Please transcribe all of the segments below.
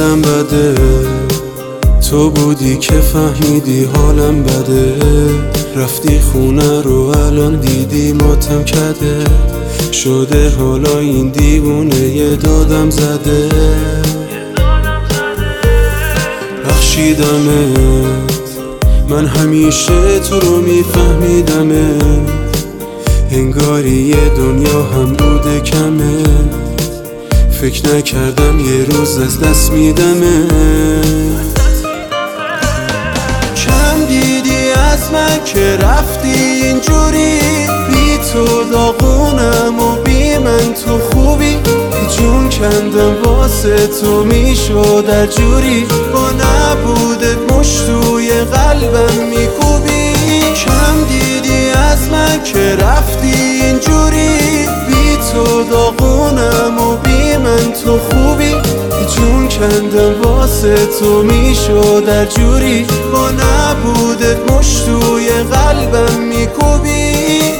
زدم بده، تو بودی که فهمیدی حالم بده. رفتی خونه رو الان دیدی ماتم کده، شده حالا این دیوونه یه دادم زده. بخشیدمت، من همیشه تو رو میفهمیدمت، انگاری یه دنیا هم بوده کمه. فکر نکردم یه روز از دست میدمت. کم دیدی از من که رفتی اینجوری، بی تو داغونم و بی من تو خوبی. جون کندم واسه تو میشد در جوری، با نبودت مشت توی قلبم میکوبی. کم دیدی از من که رفتی اینجوری، بی تو داغونم و بی من تو خوبی. جون کندم واسه تو میشد در جوری، با نبودت مشت توی قلبم میکوبی.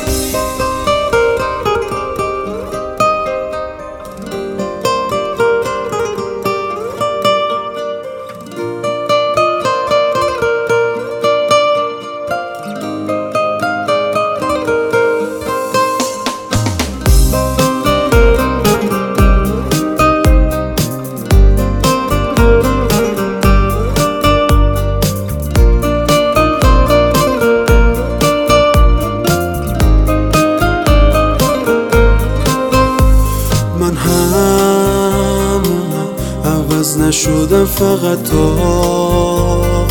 من همونم، عوض نشدم، فقط داغونم.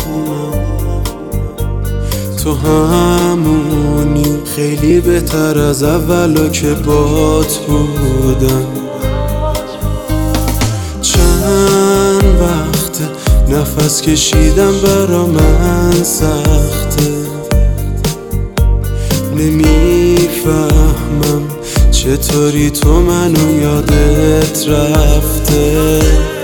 تو همونی، خیلی بهتر از اولا که بات بودم. چند وقته نفس کشیدم برا من سخته، نمیفهمم چطوری تو منو یادت رفته.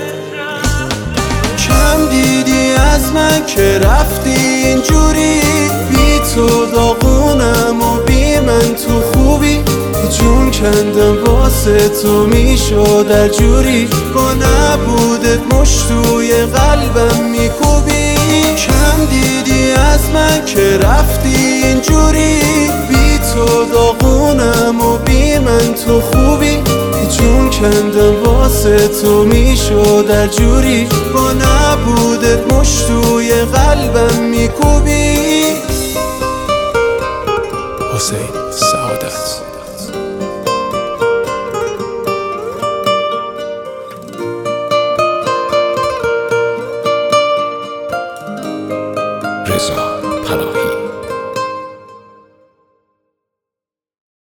کم دیدی از من که رفتی اینجوری، بی تو داغونم و بی من تو خوبی. جون کندم واسه تو میشد در جوری، با نبودت مشت توی قلبم میکوبی. کم دیدی از من که رفتی اینجوری، بی تو داغونم و بی من تو خوبی. جون کندم واسه تو میشد در جوری، با نبودت مشت توی قلبم میکوبی. حسین سعادت. رضا پناهی.